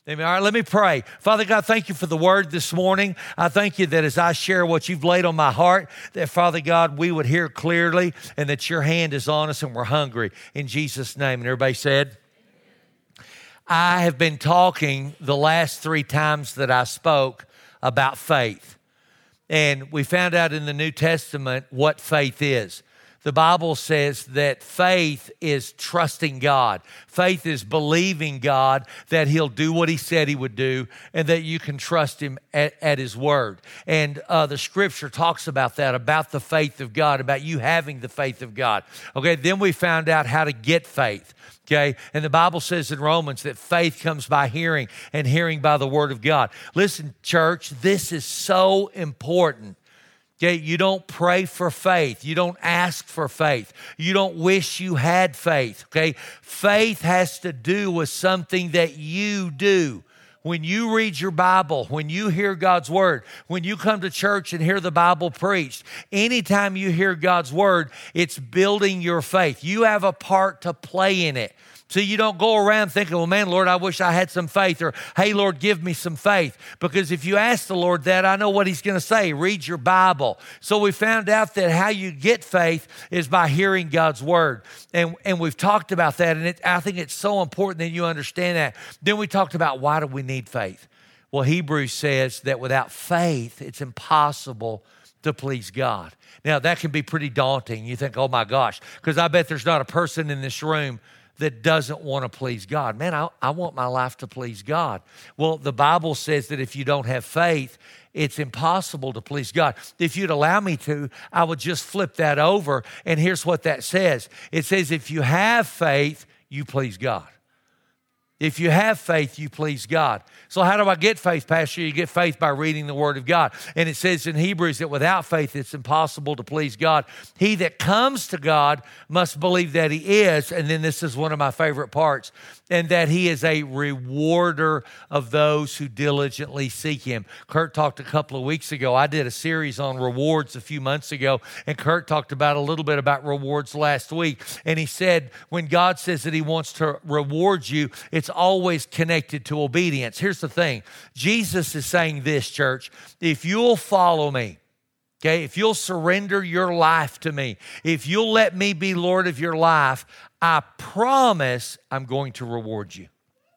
Amen. All right, let me pray. Father God, thank you for the word this morning. I thank you that as I share what you've laid on my heart, that Father God, we would hear clearly and that your hand is on us and we're hungry. In Jesus' name. And everybody said, I have been talking the last 3 times that I spoke about faith. And we found out in the New Testament what faith is. The Bible says that faith is trusting God. Faith is believing God that he'll do what he said he would do and that you can trust him at his word. And the scripture talks about that, about the faith of God, about you having the faith of God. Okay, then we found out how to get faith. Okay, and the Bible says in Romans that faith comes by hearing and hearing by the word of God. Listen, church, this is so important. Okay, you don't pray for faith. You don't ask for faith. You don't wish you had faith. Okay, faith has to do with something that you do. When you read your Bible, when you hear God's word, when you come to church and hear the Bible preached, anytime you hear God's word, it's building your faith. You have a part to play in it. So you don't go around thinking, well, man, Lord, I wish I had some faith, or, hey, Lord, give me some faith. Because if you ask the Lord that, I know what he's going to say. Read your Bible. So we found out that how you get faith is by hearing God's word. And we've talked about that, and I think it's so important that you understand that. Then we talked about why do we need faith? Well, Hebrews says that without faith, it's impossible to please God. Now, that can be pretty daunting. You think, oh, my gosh, because I bet there's not a person in this room that doesn't want to please God. Man, I want my life to please God. Well, the Bible says that if you don't have faith, it's impossible to please God. If you'd allow me to, I would just flip that over, and here's what that says. It says if you have faith, you please God. If you have faith, you please God. So how do I get faith, Pastor? You get faith by reading the Word of God. And it says in Hebrews that without faith, it's impossible to please God. He that comes to God must believe that he is, and then this is one of my favorite parts, and that he is a rewarder of those who diligently seek him. Kurt talked a couple of weeks ago. I did a series on rewards a few months ago, and Kurt talked about a little bit about rewards last week. And he said when God says that he wants to reward you, it's always connected to obedience. Here's the thing. Jesus is saying this, church. If you'll follow me, okay, if you'll surrender your life to me, if you'll let me be Lord of your life, I promise I'm going to reward you.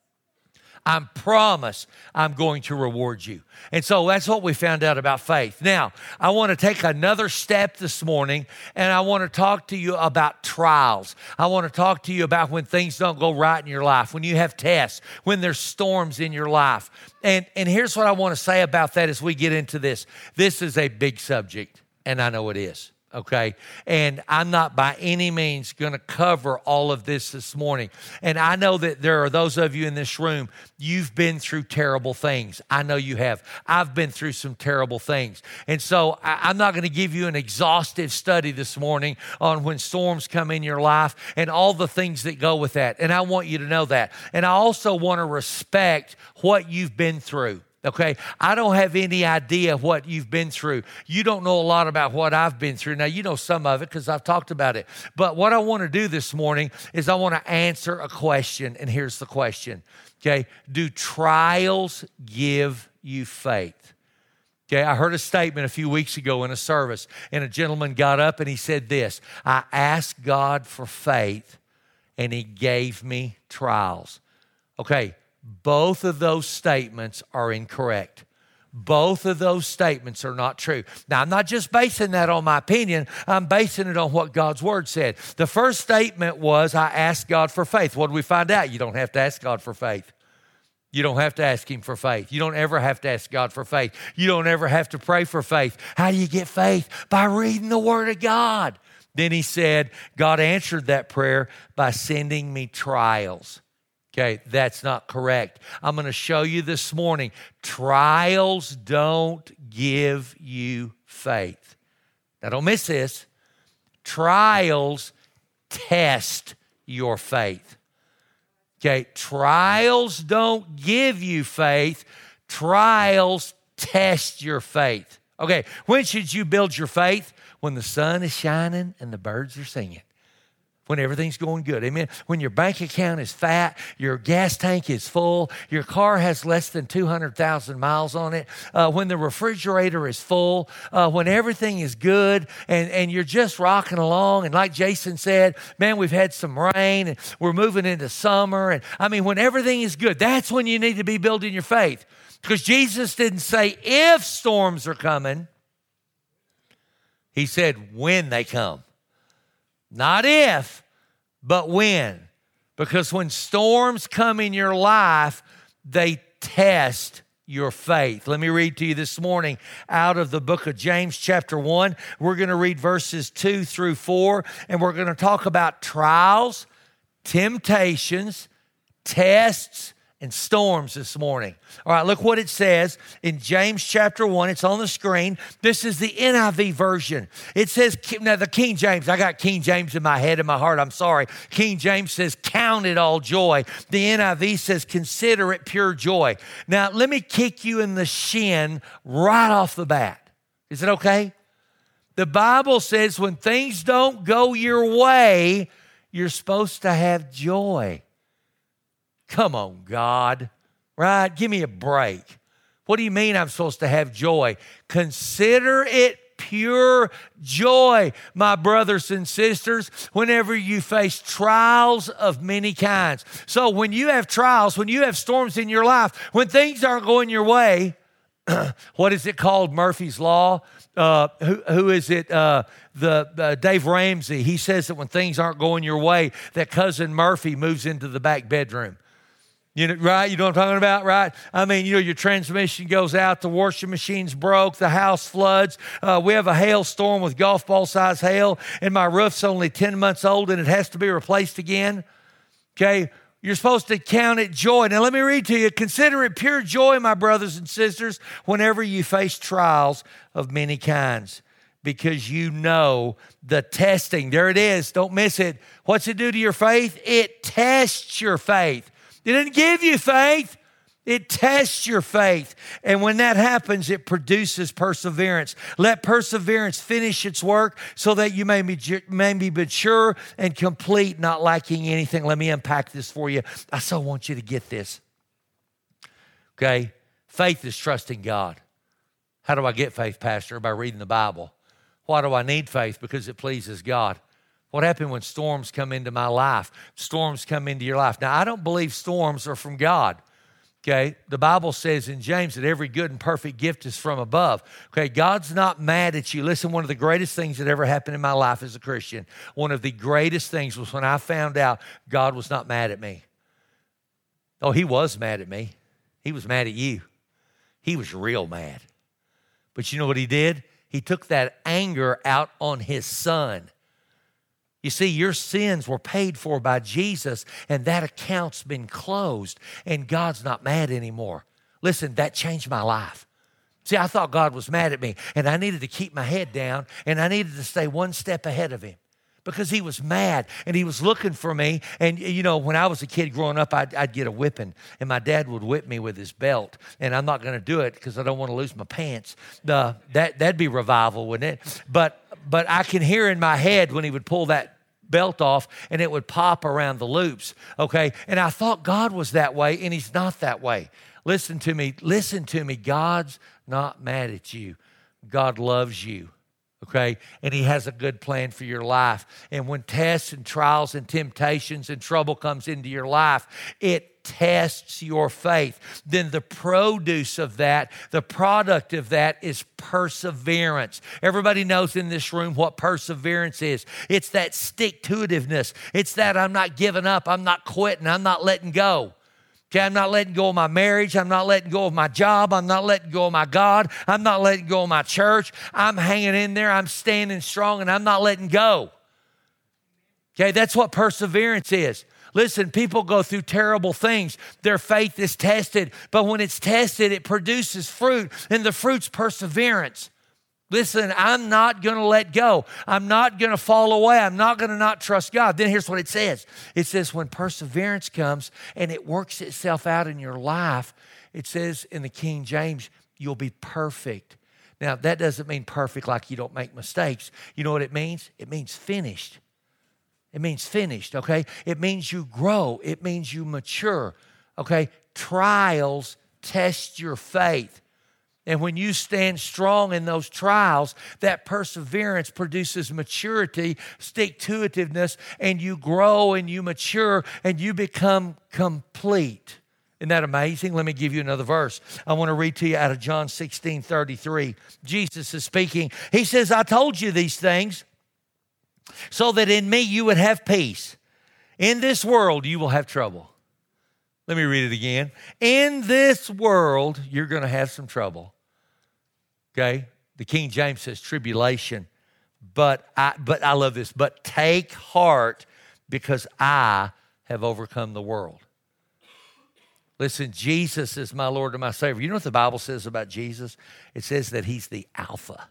I promise I'm going to reward you. And so that's what we found out about faith. Now, I want to take another step this morning, and I want to talk to you about trials. I want to talk to you about when things don't go right in your life, when you have tests, when there's storms in your life. And here's what I want to say about that as we get into this. This is a big subject, and I know it is. Okay, and I'm not by any means going to cover all of this morning. And I know that there are those of you in this room, you've been through terrible things. I know you have. I've been through some terrible things. And so I'm not going to give you an exhaustive study this morning on when storms come in your life and all the things that go with that. And I want you to know that. And I also want to respect what you've been through. Okay, I don't have any idea what you've been through. You don't know a lot about what I've been through. Now, you know some of it because I've talked about it. But what I want to do this morning is I want to answer a question, and here's the question. Okay, do trials give you faith? Okay, I heard a statement a few weeks ago in a service, and a gentleman got up and he said this: I asked God for faith, and he gave me trials. Okay. Both of those statements are incorrect. Both of those statements are not true. Now, I'm not just basing that on my opinion. I'm basing it on what God's word said. The first statement was, I asked God for faith. What did we find out? You don't have to ask God for faith. You don't have to ask him for faith. You don't ever have to ask God for faith. You don't ever have to pray for faith. How do you get faith? By reading the word of God. Then he said, God answered that prayer by sending me trials. Okay, that's not correct. I'm going to show you this morning, trials don't give you faith. Now, don't miss this. Trials test your faith. Okay, trials don't give you faith. Trials test your faith. Okay, when should you build your faith? When the sun is shining and the birds are singing. When everything's going good. Amen. When your bank account is fat, your gas tank is full, your car has less than 200,000 miles on it, when the refrigerator is full, when everything is good and you're just rocking along. And like Jason said, man, we've had some rain and we're moving into summer. And I mean, when everything is good, that's when you need to be building your faith. Because Jesus didn't say if storms are coming. He said when they come. Not if, but when. Because when storms come in your life, they test your faith. Let me read to you this morning out of the book of James chapter 1. We're going to read verses 2 through 4, and we're going to talk about trials, temptations, tests, and storms this morning. All right, look what it says in James chapter 1. It's on the screen. This is the NIV version. It says, now the King James, I got King James in my head and my heart, I'm sorry. King James says, count it all joy. The NIV says, consider it pure joy. Now, let me kick you in the shin right off the bat. Is it okay? The Bible says when things don't go your way, you're supposed to have joy. Come on, God, right? Give me a break. What do you mean I'm supposed to have joy? Consider it pure joy, my brothers and sisters, whenever you face trials of many kinds. So when you have trials, when you have storms in your life, when things aren't going your way, what is it called? Murphy's Law. Who is it? Dave Ramsey. He says that when things aren't going your way, that cousin Murphy moves into the back bedroom. You know, right? You know what I'm talking about, right? I mean, you know, your transmission goes out, the washing machine's broke, the house floods. We have a hailstorm with golf ball size hail, and my roof's only 10 months old, and it has to be replaced again. Okay? You're supposed to count it joy. Now, let me read to you. Consider it pure joy, my brothers and sisters, whenever you face trials of many kinds, because you know the testing. There it is. Don't miss it. What's it do to your faith? It tests your faith. It didn't give you faith. It tests your faith. And when that happens, it produces perseverance. Let perseverance finish its work so that you may be mature and complete, not lacking anything. Let me unpack this for you. I so want you to get this. Okay? Faith is trusting God. How do I get faith, Pastor? By reading the Bible. Why do I need faith? Because it pleases God. What happened when storms come into my life? Storms come into your life. Now, I don't believe storms are from God. Okay, the Bible says in James that every good and perfect gift is from above. Okay, God's not mad at you. Listen, one of the greatest things that ever happened in my life as a Christian, one of the greatest things was when I found out God was not mad at me. Oh, he was mad at me. He was mad at you. He was real mad. But you know what he did? He took that anger out on his son. You see, your sins were paid for by Jesus, and that account's been closed, and God's not mad anymore. Listen, that changed my life. See, I thought God was mad at me, and I needed to keep my head down, and I needed to stay one step ahead of him because he was mad, and he was looking for me. And, you know, when I was a kid growing up, I'd get a whipping, and my dad would whip me with his belt, and I'm not going to do it because I don't want to lose my pants. That'd be revival, wouldn't it? But I can hear in my head when he would pull that belt off and it would pop around the loops, okay? And I thought God was that way, and he's not that way. Listen to me. God's not mad at you. God loves you, okay? And he has a good plan for your life. And when tests and trials and temptations and trouble comes into your life, it tests your faith. Then the produce of that, the product of that is perseverance. Everybody knows in this room what perseverance is. It's that stick-to-itiveness. It's that I'm not giving up. I'm not quitting. I'm not letting go. Okay, I'm not letting go of my marriage. I'm not letting go of my job. I'm not letting go of my God. I'm not letting go of my church. I'm hanging in there. I'm standing strong, and I'm not letting go. Okay, that's what perseverance is. Listen, people go through terrible things. Their faith is tested, but when it's tested, it produces fruit, and the fruit's perseverance. Listen, I'm not going to let go. I'm not going to fall away. I'm not going to not trust God. Then here's what it says. It says when perseverance comes and it works itself out in your life, it says in the King James, you'll be perfect. Now, that doesn't mean perfect like you don't make mistakes. You know what it means? It means finished. It means finished, okay? It means you grow. It means you mature, okay? Trials test your faith. And when you stand strong in those trials, that perseverance produces maturity, stick-to-itiveness, and you grow and you mature and you become complete. Isn't that amazing? Let me give you another verse. I want to read to you out of John 16:33. Jesus is speaking. He says, I told you these things so that in me you would have peace. In this world you will have trouble. Let me read it again. In this world you're going to have some trouble. Okay? The King James says tribulation. But I love this. But take heart because I have overcome the world. Listen, Jesus is my Lord and my Savior. You know what the Bible says about Jesus? It says that he's the Alpha.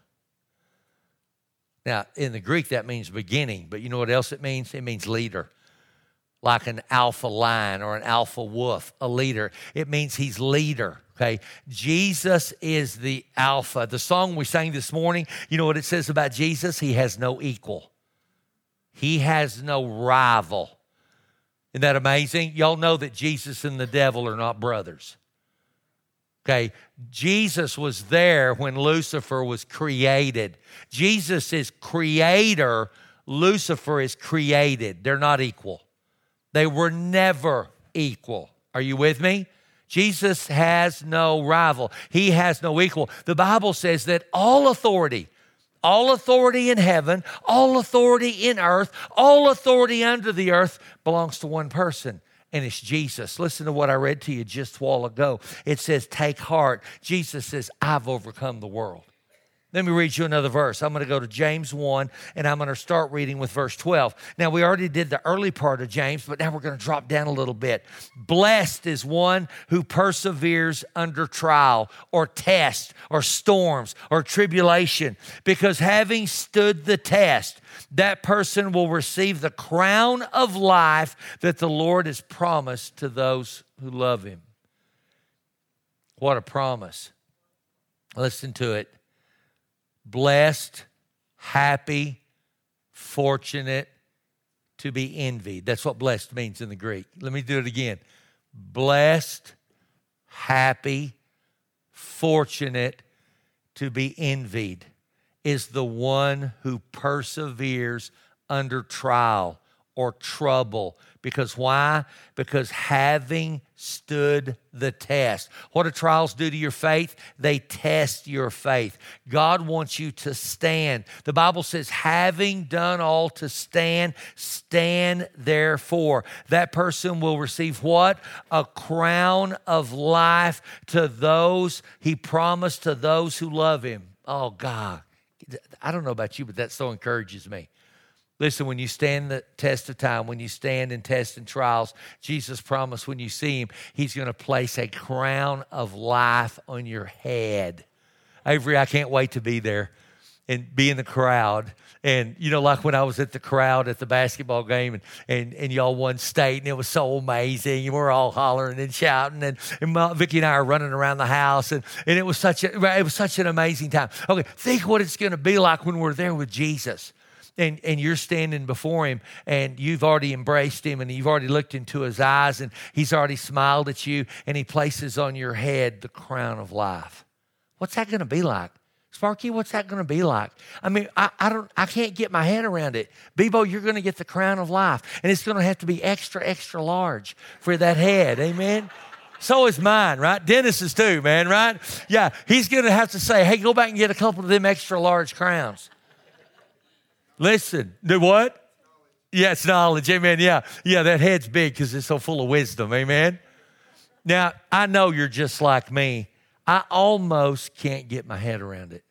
Now, in the Greek, that means beginning. But you know what else it means? It means leader. Like an alpha lion or an alpha wolf, a leader. It means he's leader, okay? Jesus is the Alpha. The song we sang this morning, you know what it says about Jesus? He has no equal. He has no rival. Isn't that amazing? Y'all know that Jesus and the devil are not brothers. Okay, Jesus was there when Lucifer was created. Jesus is creator. Lucifer is created. They're not equal. They were never equal. Are you with me? Jesus has no rival. He has no equal. The Bible says that all authority in heaven, all authority in earth, all authority under the earth belongs to one person, and it's Jesus. Listen to what I read to you just a while ago. It says, take heart. Jesus says, I've overcome the world. Let me read you another verse. I'm going to go to James 1, and I'm going to start reading with verse 12. Now, we already did the early part of James, but now we're going to drop down a little bit. Blessed is one who perseveres under trial or test or storms or tribulation, because having stood the test, that person will receive the crown of life that the Lord has promised to those who love him. What a promise. Listen to it. Blessed, happy, fortunate, to be envied. That's what blessed means in the Greek. Let me do it again. Blessed, happy, fortunate, to be envied is the one who perseveres under trial or trouble. Because why? Because having stood the test. What do trials do to your faith? They test your faith. God wants you to stand. The Bible says, having done all to stand, stand therefore. That person will receive what? A crown of life to those he promised to those who love him. Oh, God. I don't know about you, but that so encourages me. Listen, when you stand the test of time, when you stand in tests and trials, Jesus promised when you see him, he's going to place a crown of life on your head. Avery, I can't wait to be there and be in the crowd. And, you know, like when I was at the crowd at the basketball game and y'all won state, and it was so amazing. And we're all hollering and shouting. And Vicki and I are running around the house. And it was such an amazing time. Okay, think what it's going to be like when we're there with Jesus. And you're standing before him, and you've already embraced him, and you've already looked into his eyes, and he's already smiled at you, and he places on your head the crown of life. What's that going to be like? Sparky, what's that going to be like? I mean, I can't get my head around it. Bebo, you're going to get the crown of life, and it's going to have to be extra, extra large for that head. Amen? So is mine, right? Dennis's too, man, right? Yeah, he's going to have to say, hey, go back and get a couple of them extra large crowns. Listen, do what? Yeah, it's knowledge. Amen. Yeah, that head's big because it's so full of wisdom. Amen. Now, I know you're just like me. I almost can't get my head around it.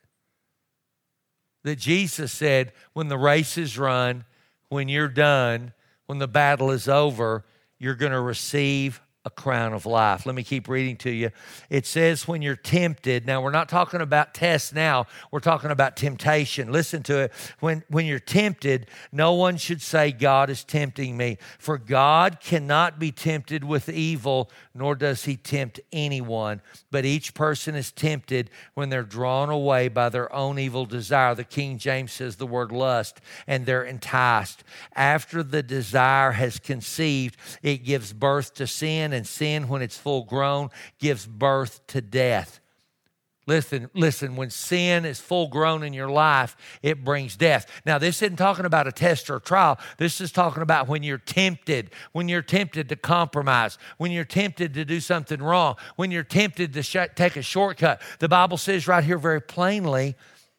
That Jesus said, when the race is run, when you're done, when the battle is over, you're going to receive a crown of life. Let me keep reading to you. It says when you're tempted. Now, we're not talking about tests now. We're talking about temptation. Listen to it. When you're tempted, no one should say, God is tempting me. For God cannot be tempted with evil, nor does he tempt anyone. But each person is tempted when they're drawn away by their own evil desire. The King James says the word lust, and they're enticed. After the desire has conceived, it gives birth to sin, and sin, when it's full grown, gives birth to death. Listen, when sin is full grown in your life, it brings death. Now, this isn't talking about a test or a trial. This is talking about when you're tempted to compromise, when you're tempted to do something wrong, when you're tempted to take a shortcut. The Bible says right here very plainly,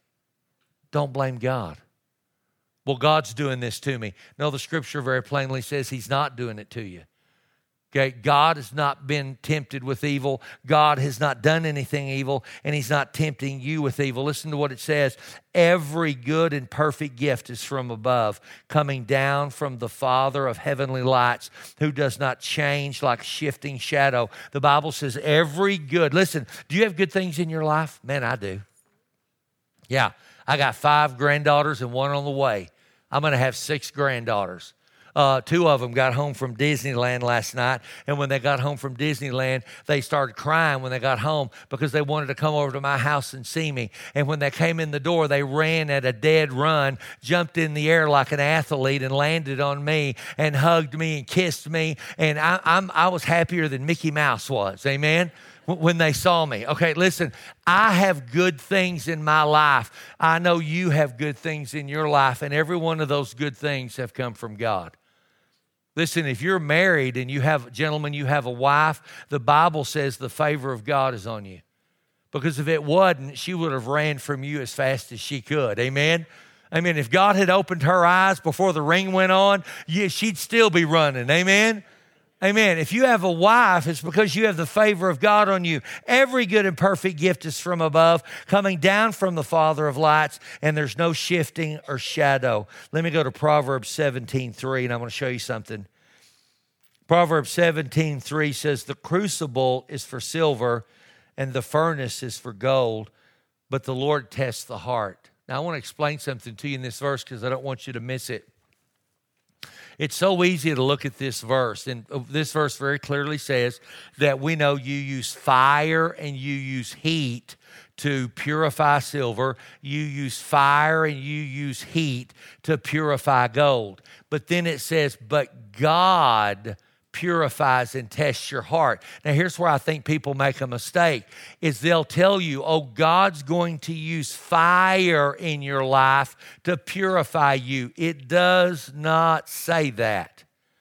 don't blame God. Well, God's doing this to me. No, the scripture very plainly says he's not doing it to you. Okay, God has not been tempted with evil. God has not done anything evil, and he's not tempting you with evil. Listen to what it says. Every good and perfect gift is from above, coming down from the Father of heavenly lights, who does not change like shifting shadow. The Bible says every good. Listen, do you have good things in your life? Man, I do. Yeah, I got 5 granddaughters and 1 on the way. I'm going to have 6 granddaughters. 2 of them got home from Disneyland last night, and when they got home from Disneyland, they started crying when they got home because they wanted to come over to my house and see me. And when they came in the door, they ran at a dead run, jumped in the air like an athlete, and landed on me and hugged me and kissed me. And I was happier than Mickey Mouse was. Amen. When they saw me. Okay, listen, I have good things in my life. I know you have good things in your life, and every one of those good things have come from God. Listen, if you're married and you have a wife, the Bible says the favor of God is on you. Because if it wasn't, she would have ran from you as fast as she could. Amen? Amen. If God had opened her eyes before the ring went on, she'd still be running. Amen? Amen. If you have a wife, it's because you have the favor of God on you. Every good and perfect gift is from above, coming down from the Father of lights, and there's no shifting or shadow. Let me go to Proverbs 17:3, and I'm going to show you something. Proverbs 17:3 says, the crucible is for silver, and the furnace is for gold, but the Lord tests the heart. Now, I want to explain something to you in this verse because I don't want you to miss it. It's so easy to look at this verse, and this verse very clearly says that we know you use fire and you use heat to purify silver. You use fire and you use heat to purify gold. But then it says, but God purifies and tests your heart. Now, here's where I think people make a mistake, is they'll tell you, oh, God's going to use fire in your life to purify you. It does not say that.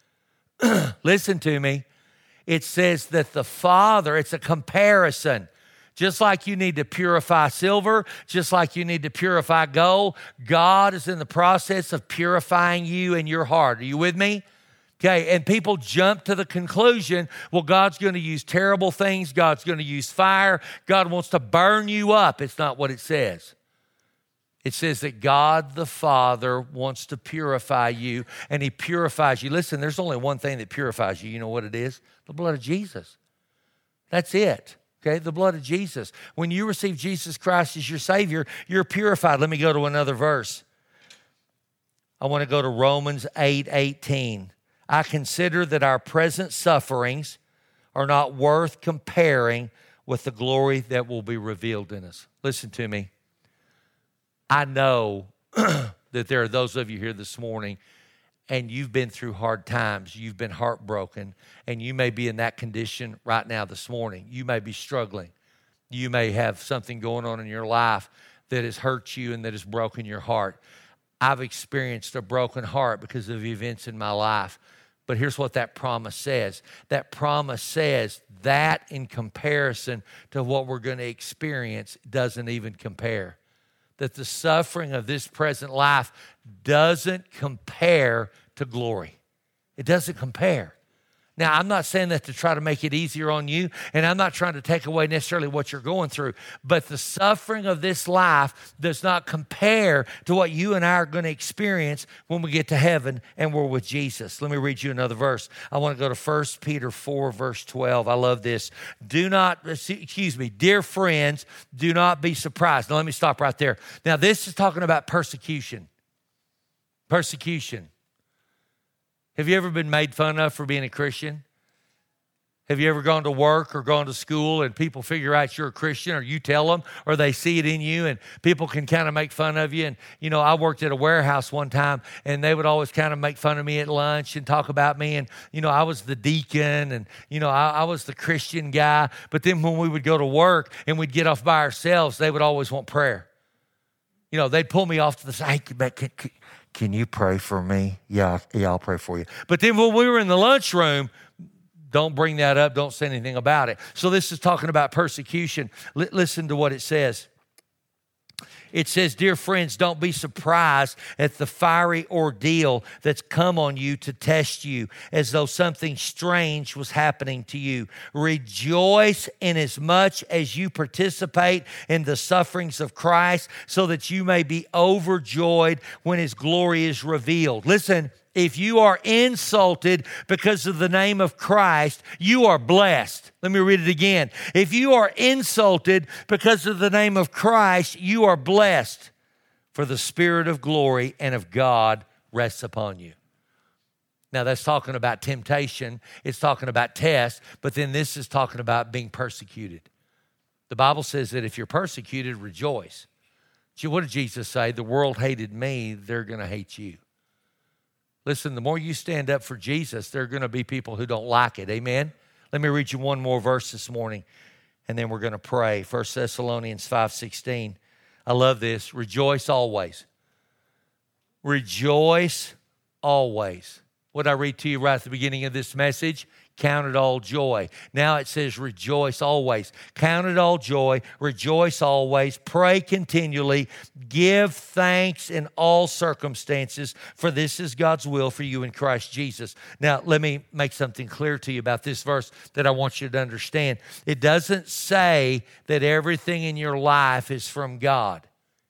Listen to me. It says that the Father, it's a comparison. Just like you need to purify silver, just like you need to purify gold, God is in the process of purifying you and your heart. Are you with me? Okay, and people jump to the conclusion, well, God's going to use terrible things. God's going to use fire. God wants to burn you up. It's not what it says. It says that God the Father wants to purify you, and he purifies you. Listen, there's only one thing that purifies you. You know what it is? The blood of Jesus. That's it. Okay, the blood of Jesus. When you receive Jesus Christ as your Savior, you're purified. Let me go to another verse. I want to go to Romans 8:18. I consider that our present sufferings are not worth comparing with the glory that will be revealed in us. Listen to me. I know that there are those of you here this morning, and you've been through hard times. You've been heartbroken, and you may be in that condition right now this morning. You may be struggling. You may have something going on in your life that has hurt you and that has broken your heart. I've experienced a broken heart because of events in my life. But here's what that promise says. That promise says that in comparison to what we're going to experience doesn't even compare. That the suffering of this present life doesn't compare to glory. It doesn't compare. Now, I'm not saying that to try to make it easier on you, and I'm not trying to take away necessarily what you're going through, but the suffering of this life does not compare to what you and I are going to experience when we get to heaven and we're with Jesus. Let me read you another verse. I want to go to 1 Peter 4, verse 12. I love this. Dear friends, do not be surprised. Now, let me stop right there. Now, this is talking about persecution. Persecution. Have you ever been made fun of for being a Christian? Have you ever gone to work or gone to school and people figure out you're a Christian, or you tell them, or they see it in you and people can kind of make fun of you? And, I worked at a warehouse one time and they would always kind of make fun of me at lunch and talk about me. And, I was the deacon and, I was the Christian guy. But then when we would go to work and we'd get off by ourselves, they would always want prayer. They'd pull me off to the side. Hey, can you pray for me? Yeah, I'll pray for you. But then when we were in the lunchroom, don't bring that up. Don't say anything about it. So this is talking about persecution. Listen to what it says. It says, dear friends, don't be surprised at the fiery ordeal that's come on you to test you, as though something strange was happening to you. Rejoice inasmuch as you participate in the sufferings of Christ, so that you may be overjoyed when his glory is revealed. Listen, if you are insulted because of the name of Christ, you are blessed. Let me read it again. If you are insulted because of the name of Christ, you are blessed, for the Spirit of glory and of God rests upon you. Now, that's talking about temptation. It's talking about tests, but then this is talking about being persecuted. The Bible says that if you're persecuted, rejoice. See, what did Jesus say? The world hated me, they're going to hate you. Listen, the more you stand up for Jesus, there are going to be people who don't like it. Amen? Let me read you one more verse this morning, and then we're going to pray. 1 Thessalonians 5:16. I love this. Rejoice always. Rejoice always. What did I read to you right at the beginning of this message? Count it all joy. Now it says rejoice always. Count it all joy. Rejoice always. Pray continually. Give thanks in all circumstances, for this is God's will for you in Christ Jesus. Now, let me make something clear to you about this verse that I want you to understand. It doesn't say that everything in your life is from God.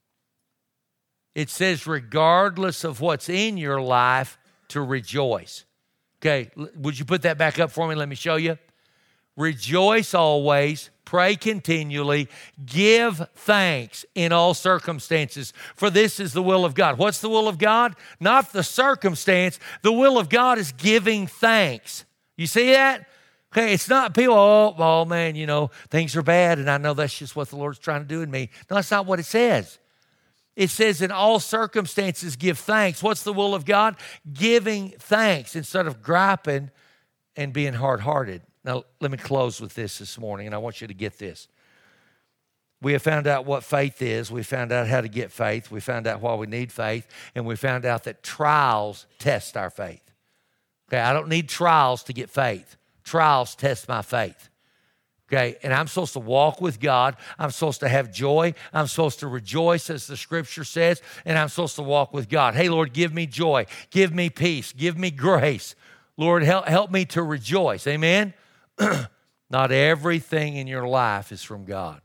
It says regardless of what's in your life, to rejoice. Okay, would you put that back up for me? Let me show you. Rejoice always, pray continually, give thanks in all circumstances, for this is the will of God. What's the will of God? Not the circumstance. The will of God is giving thanks. You see that? Okay, it's not people, oh man, things are bad, and I know that's just what the Lord's trying to do in me. No, that's not what it says. It says in all circumstances, give thanks. What's the will of God? Giving thanks instead of griping and being hard-hearted. Now, let me close with this morning, and I want you to get this. We have found out what faith is. We found out how to get faith. We found out why we need faith, and we found out that trials test our faith. Okay, I don't need trials to get faith. Trials test my faith. Okay, and I'm supposed to walk with God. I'm supposed to have joy. I'm supposed to rejoice, as the scripture says, and I'm supposed to walk with God. Hey, Lord, give me joy. Give me peace. Give me grace. Lord, help me to rejoice. Amen? Not everything in your life is from God.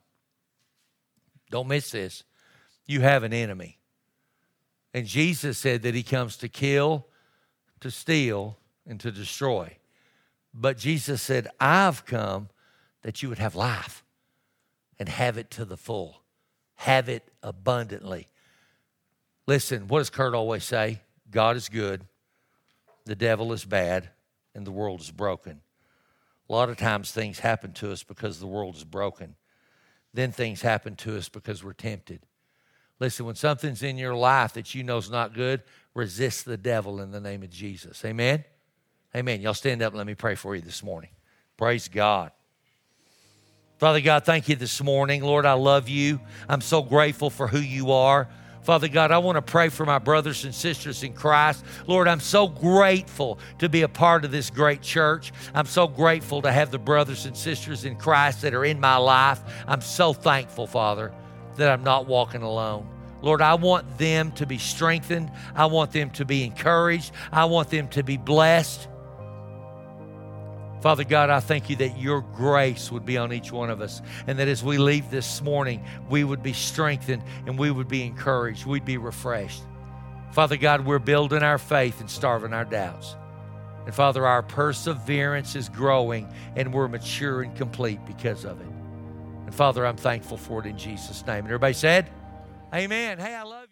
Don't miss this. You have an enemy. And Jesus said that he comes to kill, to steal, and to destroy. But Jesus said, I've come that you would have life and have it to the full. Have it abundantly. Listen, what does Kurt always say? God is good, the devil is bad, and the world is broken. A lot of times things happen to us because the world is broken. Then things happen to us because we're tempted. Listen, when something's in your life that you know is not good, resist the devil in the name of Jesus. Amen? Amen. Y'all stand up and let me pray for you this morning. Praise God. Father God, thank you this morning. Lord, I love you. I'm so grateful for who you are. Father God, I want to pray for my brothers and sisters in Christ. Lord, I'm so grateful to be a part of this great church. I'm so grateful to have the brothers and sisters in Christ that are in my life. I'm so thankful, Father, that I'm not walking alone. Lord, I want them to be strengthened. I want them to be encouraged. I want them to be blessed. Father God, I thank you that your grace would be on each one of us, and that as we leave this morning, we would be strengthened and we would be encouraged. We'd be refreshed. Father God, we're building our faith and starving our doubts. And Father, our perseverance is growing and we're mature and complete because of it. And Father, I'm thankful for it in Jesus' name. And everybody said, amen. Hey, I love you.